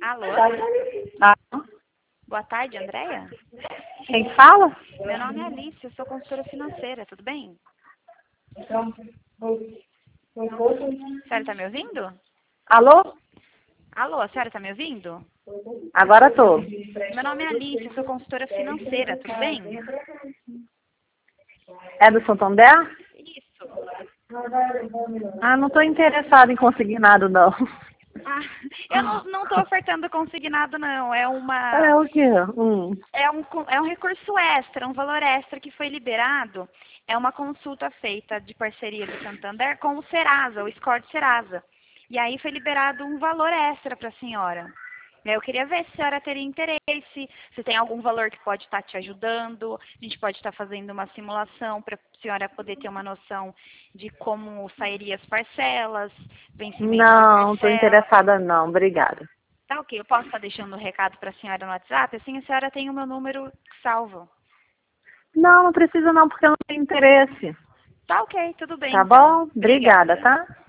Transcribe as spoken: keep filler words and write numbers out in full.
Alô? Ah, Boa tarde, Andréia? quem fala? Meu nome é Alice, eu sou consultora financeira, tudo bem? A senhora está me ouvindo? Alô? Alô, a senhora está me ouvindo? Agora tô. Meu nome é Alice, eu sou consultora financeira, tudo bem? É do Santander? Isso. Ah, não tô interessada em conseguir nada, não. Ah, eu não, não tô ofertando consignado, não. É uma... É o quê? Hum. É um, co- é um recurso extra, um valor extra que foi liberado. É uma consulta feita de parceria do Santander com o Serasa, o Score de Serasa. E aí foi liberado um valor extra para a senhora. Eu queria ver se a senhora teria interesse, se tem algum valor que pode estar te ajudando. A gente pode estar fazendo uma simulação para a senhora poder ter uma noção de como sairia as parcelas, vencimento de Não, tô parcela. interessada não, obrigada. Tá ok, eu posso estar deixando o recado para a senhora no WhatsApp, assim a senhora tem o meu número salvo. Não, não precisa não, porque eu não tenho interesse. Tá ok, tudo bem Tá então. bom? Obrigada, Obrigada. tá?